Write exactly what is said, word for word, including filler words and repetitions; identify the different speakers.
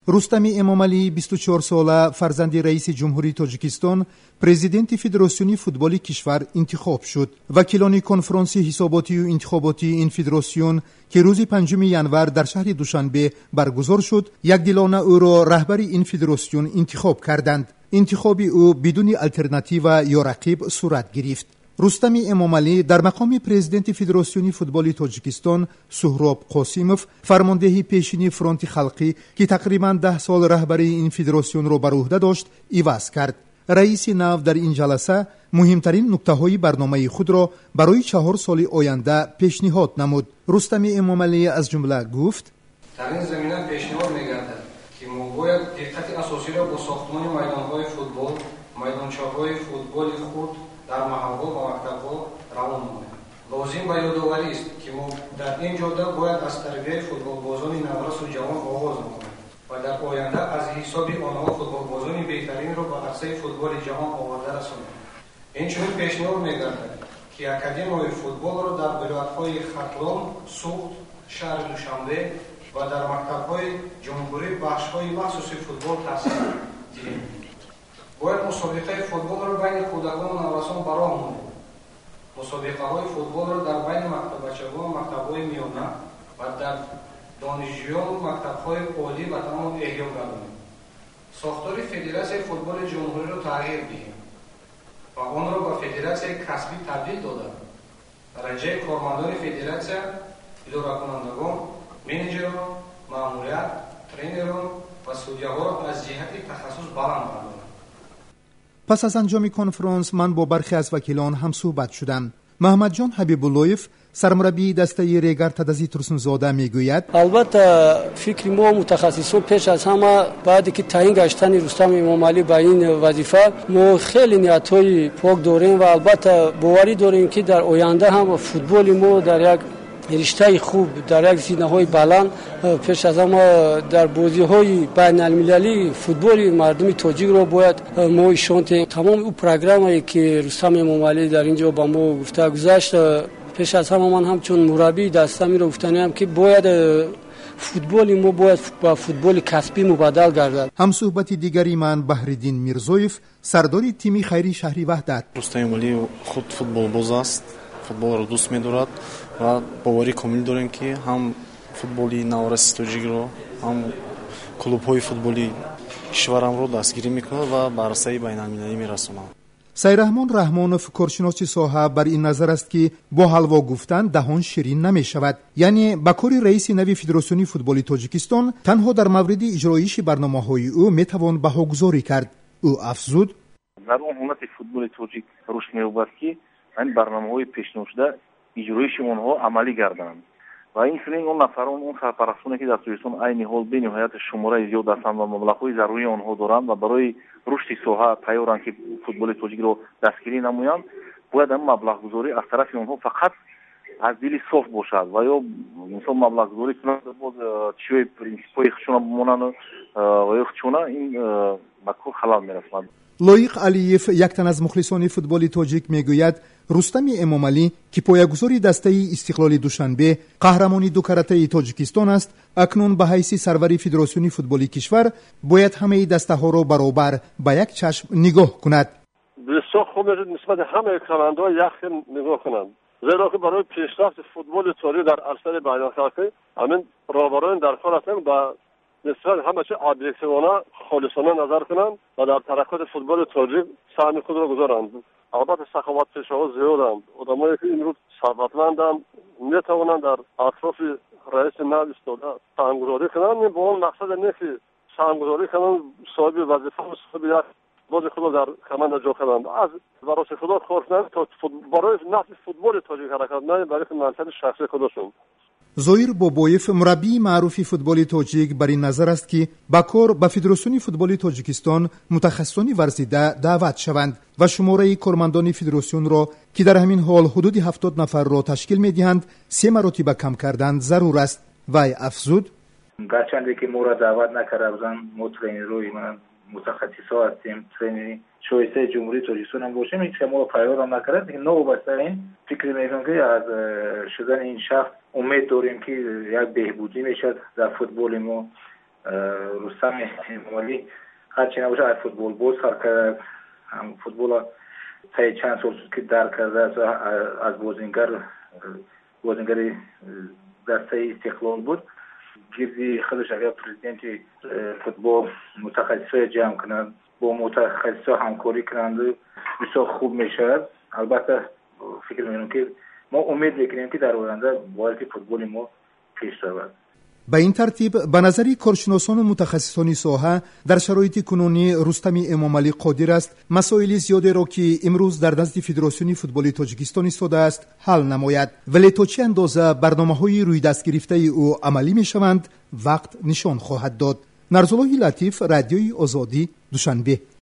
Speaker 1: рустами эмомалӣ بیست و چهار ساله فرزند رئیس جمهوری تاجیکستان پرزیدنت فدراسیون فوتبال کشور انتخاب شد. وکیلان کنفرانس حساباتی و انتخاباتی این فدراسیون که روز پنجم ژانویه در شهر دوشنبه برگزار شد، یکدلانه او را رهبر این فدراسیون انتخاب کردند. انتخاب او بدون الترناتیو یا رقیب صورت گرفت. رستم امامعلی در مقام پرزیدنت فدراسیون فوتبال تاجیکستان سهراب قاسیموف فرمانده پیشین فرانت خلقی که تقریبا ده سال رهبری این فدراسیون را بر عهده داشت عوض کرد. رئیس نو در این جلسه مهمترین نکته‌های برنامه خود را برای چهار سال آینده پیشنهاد نمود. رستم امامعلی از جمله گفت:
Speaker 2: در این زمینه پیشنهاد می‌گردد که ما باید دقت اساسی را با ساختمان میدان‌های فوتبال، میدانچه‌های فوتبال خود در محل‌ها و مکتب‌ها روان نماییم. لازم به یادآوری است که ما در این جاده باید از تربیت فوتبالبازان نورس و جوان آغاز نماییم و در آینده از حساب آنها فوتبالبازان بهترین را به عرصه فوتبال جهان آورده رسانیم. اینچنین پیشنهاد می‌گردد که اکادمیای فوتبال را در ولایت‌های ختلان، سوخت، شهر دوشنبه و در مکتب‌های جمهوری بخش‌های مخصوص فوتبال تأسیس دهیم. باید مسابقه فوتبال را بین کودکان و نوجوانان براه نماییم. مسابقه‌های فوتبال را در بین مکتبچگان و مکتب‌های میانه و در دانشجویان و مکتب‌های عالی و تمام احیا گردانیم. ساختار فدراسیون فوتبال جمهوری را تغییر دهیم و آن را به فدراسیون کسبی تبدیل داده. درجه کارمندان فدراسیون، اداره کنندگان، منیجران، ماموریت، ترینران و سودیاها را از جهت تخصص بلند برداریم.
Speaker 1: پس از انجام کنفرانس من با برخی از وکیلان هم صحبت شدم. محمد جان حبیب اللهیف سرمربی دسته ریگر تدزی ترسونزاده میگوید:
Speaker 3: البته فکر ما متخصصان پیش از همه بعد که تعیین گشتن رستم امامعلی به این وظیفه ما خیلی نیت‌های پاک داریم و البته باوری داریم که در آینده هم فوتبال ما در یک رشته خوب در یک زینه‌های بلند پیش از همه در بازی‌های بین‌المللی فوتبال مردم تاجیک را باید ما شانت تمام اون پروگرامی که رستم امامعلی در اینجا با ما گفته گذاشت. پیش از همه من هم چون مربی دسته می رو گفتنم که باید فوتبال ما باید با فوتبال کسبی مبادل گردد.
Speaker 1: هم صحبت دیگری من بهرالدین میرزویف سردار تیم خیری شهری وحدت:
Speaker 4: رستم امامعلی خود فوتبال باز است، فوتبال را دوست می‌دارد و باوری کامل داریم که هم فوتبالی نورس تاجیک رو هم کلوب‌های فوتبالی کشورم رو دستگیری می‌کند و بر عرصه بین‌المللی می‌رساند.
Speaker 1: سیرحمان رحمانوف کارشناس ساحه بر این نظر است که با حلوا گفتن دهان شیرین نمی‌شود. یعنی با کار رئیس نوی فدراسیون فوتبال تاجیکستان تنها در مورد اجرایش برنامه‌های او میتوان بهاگذاری کرد. او افزود:
Speaker 5: در اون حالت فوتبال تاجیک رشد می‌یابد که این برنامه‌های پیشنهاد شده اجرایش اونها عملی گردند و این چنین اون نفران اون سرپرستانی که در تاجیکستان عین حال به نهایت شماره زیاد هستند و مبلغ‌های ضروری آنها دارند و برای رشد ساحه تیارند که فوتبال تاجیک رو دستگیری نمایند، باید این مبلغ گذاری از طرف اونها فقط از دل صاف باشد و یا مثلا مبلغ گذاری کنند باز چیه پرینسیپای خشونه بمانند و یا خشونه این مکر خلال می‌رسد.
Speaker 1: لایق علیف یک تن از مخلصان فوتبال تاجیک میگوید رستم امامعلی که پایه‌گذار دسته استقلال دوشنبه قهرمانی دو کرته تاجیکستان است، اکنون به حیث سرور فدراسیون فوتبال کشور باید همه دسته ها را برابر به یک چشم نگاه کند.
Speaker 6: بسیار خوب نسبت همه کمانده یک نگاه کنند، زیرا که برای پیشرفت فوتبال تاجیک در عرصه بین‌المللی همین رهبران در کار هستند و نسبت همه چه ابجکتیوانه خالصانه نظر کنند و در ترقیات فوتبال تاجیک سهم خود را گذارند. البته سخاوت پیشه‌ها زیادند، آدمایی که این رو ثروتمندند میتوانند در اطراف رئیس نو ایستاده سهمگذاری کنند. با اون مقصد نه که سهمگذاری کنند صاحب وظیفه و صاحب یک باز خود در کمند جا کنند. از برای خدا کار کنند تا برای نفع فوتبال تاجیک حرکت نه برای منفعت شخصی خودشون.
Speaker 1: زویر بابایف مربی معروف فوتبال تاجیک بر این نظر است که با کار به فدراسیون فوتبال تاجیکستان متخصصان ورزیده دعوت شوند و شماره کارمندان فدراسیون را که در همین حال حدود هفتاد نفر را تشکیل می‌دهند سه مرتبه کم کردن ضرور است. وی افزود:
Speaker 7: گرچه که ما را دعوت نکرده بودند، ما ترینروی من متخصصا هستیم، ترینری شایسته جمهوری تاجیکستان هم باشیم، هیچ که ما پیار هم نکرد، لیکن نو بسته این فکر میکنم که از شدن این شخص امید داریم که یک بهبودی میشد در فوتبال ما رستم امامعلی هرچی نباشه از فوتبال باز کار کرد، هم فوتبال تا چند سال که درک کرده است، از بازیگر بازیگر دسته استقلال بود. گردی خودش اگر پرزیدنت فوتبال متخصص جمع کنند، با متخصص همکاری کنند، بسیار خوب میشه. البته فکر میکنم که ما امید میکنیم که در آینده باید فوتبال ما پیش رود.
Speaker 1: به این ترتیب به نظر کارشناسان و متخصصان ساحه در شرایط کنونی رستم امامعلی قادر است مسائل زیادی را که امروز در نزد فدراسیون فوتبال تاجیکستان ایستاده است حل نماید، ولی تا چه اندازه برنامه‌های روی دست گرفته او عملی میشوند وقت نشان خواهد داد. نرزالله لطیف، رادیوی آزادی، دوشنبه.